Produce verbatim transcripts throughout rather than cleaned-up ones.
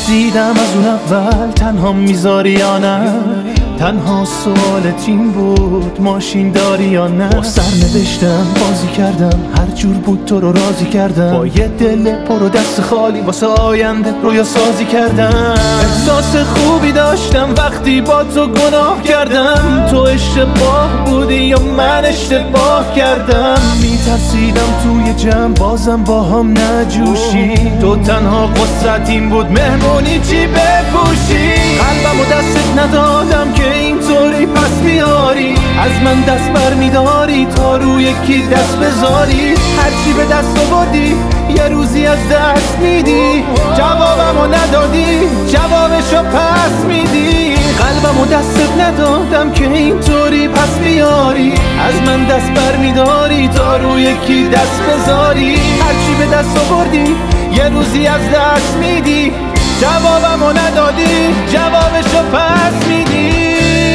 میترسیدم از اون اول تنها میذاری یا نه. تنها سوالت این بود ماشین داری یا نه. با سرنوشتم بازی کردم، هر جور بود تو رو راضی کردم. با یه دل پر و دست خالی واسه آینده رویا سازی کردم. احساس خوبی داشتم وقتی با تو گناه کردم. تو اشتباه بودی یا من اشتباه کردم. میترسیدم توی جمع بازم با هم نجوشی. تو تنها قصت این بود مهمونی چی بپوشی. قلبم و دستت ندادم که اینطوری پس بیاری. از من دست بر میداری تا روی کی دست بذاری. هرچی به دست آوردی یه روزی از دست میدی. جوابمو ندادی جوابشو پس میدی. قلبمو دستت ندادم که اینطوری پس بیاری. از من دست بر میداری تا روی کی دست بذاری. هرچی به دست آوردی یه روزی از دست میدی. جوابمو ندادی جوابشو پس میدی.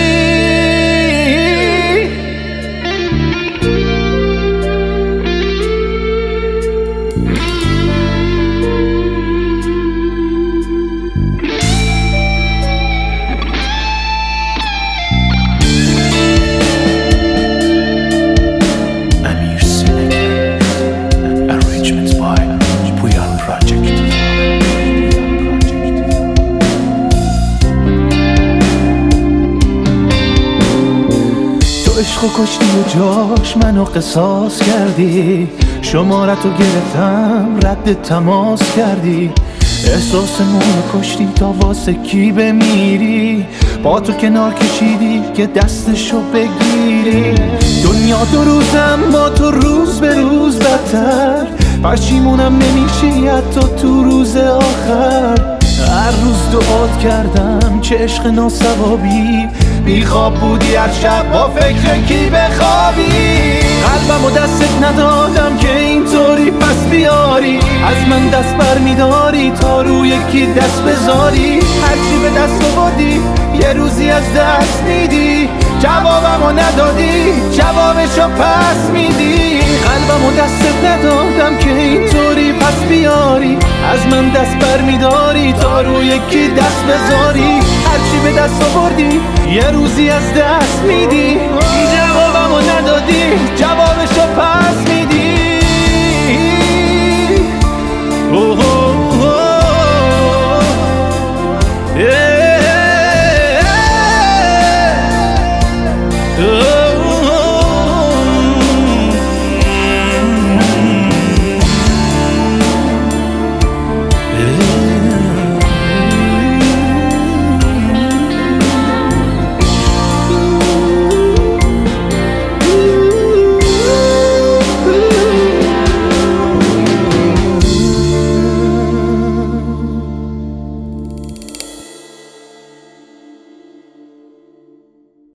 عشقو کشتی و جاش منو قصاص کردی. شمارتو گرفتم رد تماس کردی. احساسمونو کشتی تا واسه کی بمیری. با تو کنار کشیدی که دستشو بگیری. دنیا دو روزم با تو روز به روز بدتر. پشیمونم نمیشی حتی تو روز آخر. هر روز دعات کردم چه عشق ناثوابی. بی خواب بودی هر شب با فکر کی بخوابی. قلبم و دستت ندادم که اینطوری پس بیاری. از من دست بر میداری تا روی کی دست بذاری. هرچی به دست آوردی یه روزی از دست میدی. جوابمو ندادی جوابشو پس میدی. قلبم و دستت ندادم که اینطوری پس بیاری. از من دست بر میداری تا روی کی دست بذاری. هرچی به دست آوردی یه روزی از دست میدی. جوابمو ندادی جوابشو پس میدی.